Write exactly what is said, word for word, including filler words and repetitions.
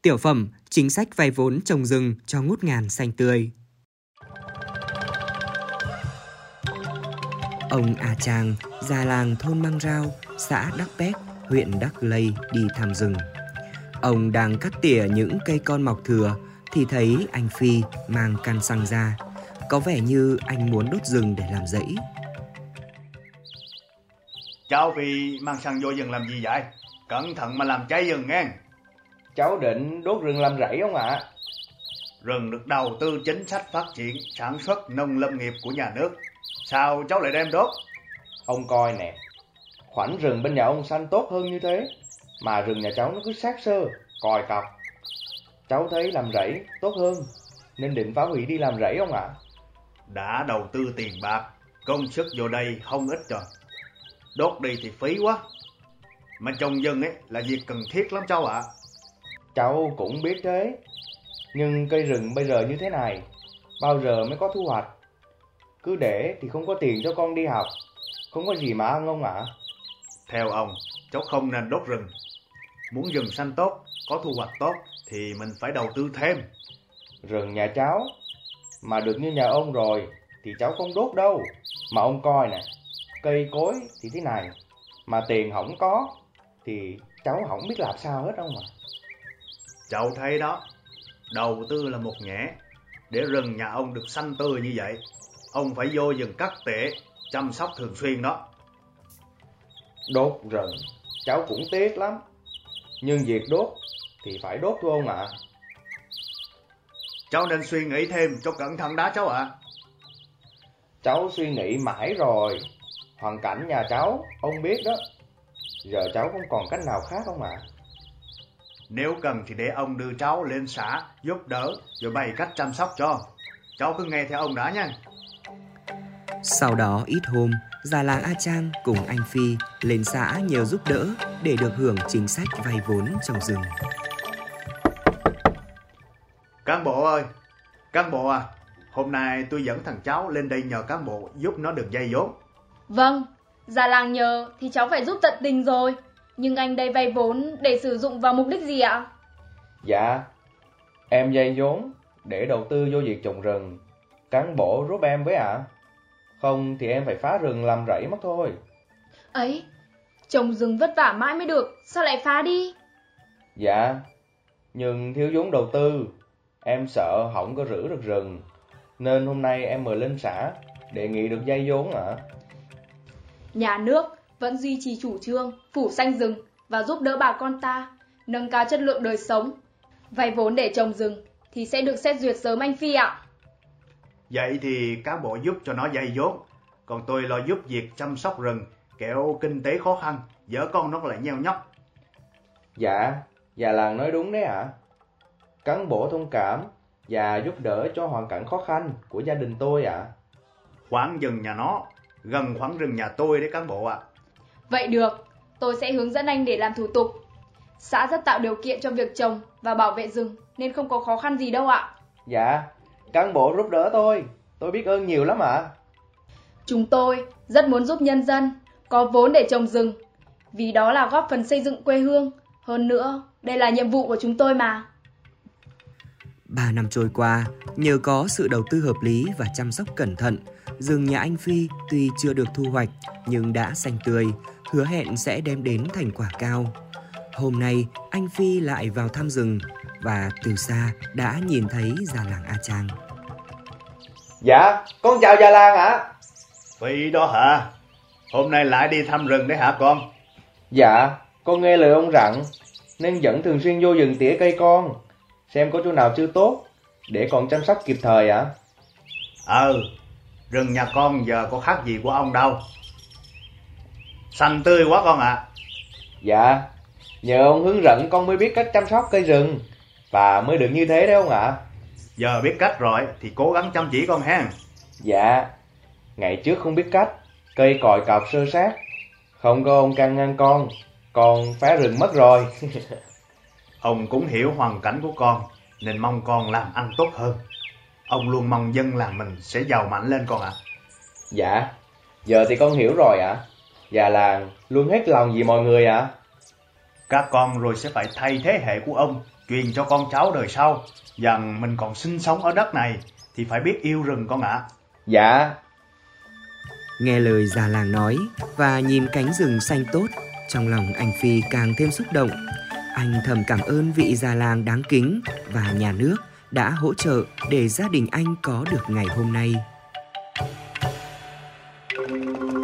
Tiểu phẩm chính sách vay vốn trồng rừng cho ngút ngàn xanh tươi. Ông A Trang, già làng thôn Mang Rao, xã Đắc Pét, huyện Đắc Lây đi thăm rừng. Ông đang cắt tỉa những cây con mọc thừa thì thấy anh Phi mang căn xăng ra. Có vẻ như anh muốn đốt rừng để làm rẫy. Cháu Phi mang xăng vô rừng làm gì vậy? Cẩn thận mà làm cháy rừng nghe. Cháu định đốt rừng làm rẫy không ạ? Rừng được đầu tư chính sách phát triển sản xuất nông lâm nghiệp của nhà nước. Sao cháu lại đem đốt? Ông coi nè, khoảnh rừng bên nhà ông xanh tốt hơn như thế, mà rừng nhà cháu nó cứ xác xơ, còi cọc. Cháu thấy làm rẫy tốt hơn, nên định phá hủy đi làm rẫy không ạ? Đã đầu tư tiền bạc, công sức vô đây không ít rồi. Đốt đi thì phí quá. Mà trồng rừng ấy là việc cần thiết lắm cháu ạ. Cháu cũng biết thế, nhưng cây rừng bây giờ như thế này, bao giờ mới có thu hoạch? Cứ để thì không có tiền cho con đi học, không có gì mà ăn ông ạ. Theo ông, cháu không nên đốt rừng. Muốn rừng xanh tốt, có thu hoạch tốt thì mình phải đầu tư thêm. Rừng nhà cháu mà được như nhà ông rồi thì cháu không đốt đâu. Mà ông coi nè, cây cối thì thế này, mà tiền không có thì cháu không biết làm sao hết ông ạ. Cháu thấy đó, đầu tư là một nhẽ. Để rừng nhà ông được xanh tươi như vậy, ông phải vô rừng cắt tỉa, chăm sóc thường xuyên đó. Đốt rừng, cháu cũng tiếc lắm. Nhưng việc đốt thì phải đốt thôi ông ạ. Cháu nên suy nghĩ thêm cho cẩn thận đã cháu ạ. Cháu suy nghĩ mãi rồi. Hoàn cảnh nhà cháu, ông biết đó. Giờ cháu không còn cách nào khác không ạ. Nếu cần thì để ông đưa cháu lên xã giúp đỡ rồi bày cách chăm sóc cho. Cháu cứ nghe theo ông đã nha. Sau đó ít hôm, già làng A Trang cùng anh Phi lên xã nhờ giúp đỡ để được hưởng chính sách vay vốn trồng rừng. Cán bộ ơi, cán bộ à, hôm nay tôi dẫn thằng cháu lên đây nhờ cán bộ giúp nó được vay vốn. Vâng, già làng nhờ thì cháu phải giúp tận tình rồi. Nhưng anh đây vay vốn để sử dụng vào mục đích gì ạ? Dạ, em vay vốn để đầu tư vô việc trồng rừng. Cán bộ giúp em với ạ. Không thì em phải phá rừng làm rẫy mất thôi. Ấy, trồng rừng vất vả mãi mới được, sao lại phá đi? Dạ, nhưng thiếu vốn đầu tư, em sợ không có giữ được rừng, nên hôm nay em mời lên xã đề nghị được vay vốn ạ. Nhà nước vẫn duy trì chủ trương phủ xanh rừng và giúp đỡ bà con ta nâng cao chất lượng đời sống. Vay vốn để trồng rừng thì sẽ được xét duyệt sớm anh Phi ạ. Vậy thì cán bộ giúp cho nó vay vốn, còn tôi lo giúp việc chăm sóc rừng, kẻo kinh tế khó khăn, vợ con nó lại nheo nhóc. Dạ, già làng nói đúng đấy ạ. Cán bộ thông cảm và giúp đỡ cho hoàn cảnh khó khăn của gia đình tôi ạ. Khoảng rừng nhà nó gần khoảng rừng nhà tôi đấy cán bộ ạ. Vậy được, tôi sẽ hướng dẫn anh để làm thủ tục. Xã rất tạo điều kiện cho việc trồng và bảo vệ rừng nên không có khó khăn gì đâu ạ. Dạ, cán bộ giúp đỡ tôi, tôi biết ơn nhiều lắm ạ. Chúng tôi rất muốn giúp nhân dân có vốn để trồng rừng, vì đó là góp phần xây dựng quê hương. Hơn nữa, đây là nhiệm vụ của chúng tôi mà. Ba năm trôi qua, nhờ có sự đầu tư hợp lý và chăm sóc cẩn thận, rừng nhà anh Phi tuy chưa được thu hoạch nhưng đã xanh tươi, hứa hẹn sẽ đem đến thành quả cao. Hôm nay, anh Phi lại vào thăm rừng và từ xa đã nhìn thấy già làng A Trang. Dạ, con chào già làng ạ. Phi đó hả? Hôm nay lại đi thăm rừng đấy hả con? Dạ, con nghe lời ông dặn nên vẫn thường xuyên vô rừng tỉa cây con, xem có chỗ nào chưa tốt để còn chăm sóc kịp thời ạ. Ờ, rừng nhà con giờ có khác gì của ông đâu. Xanh tươi quá con ạ. À. Dạ, nhờ ông hướng dẫn con mới biết cách chăm sóc cây rừng và mới được như thế đấy ông ạ. À. Giờ biết cách rồi thì cố gắng chăm chỉ con ha. Dạ, ngày trước không biết cách, cây còi cọc sơ sát, không có ông can ngăn con, con phá rừng mất rồi. Ông cũng hiểu hoàn cảnh của con nên mong con làm ăn tốt hơn. Ông luôn mong dân làng mình sẽ giàu mạnh lên con ạ. À. Dạ, giờ thì con hiểu rồi ạ. À. Già làng luôn hết lòng vì mọi người ạ. À. Các con rồi sẽ phải thay thế hệ của ông, truyền cho con cháu đời sau, rằng mình còn sinh sống ở đất này thì phải biết yêu rừng con ạ. Dạ. Nghe lời già làng nói và nhìn cánh rừng xanh tốt, trong lòng anh Phi càng thêm xúc động. Anh thầm cảm ơn vị già làng đáng kính và nhà nước đã hỗ trợ để gia đình anh có được ngày hôm nay.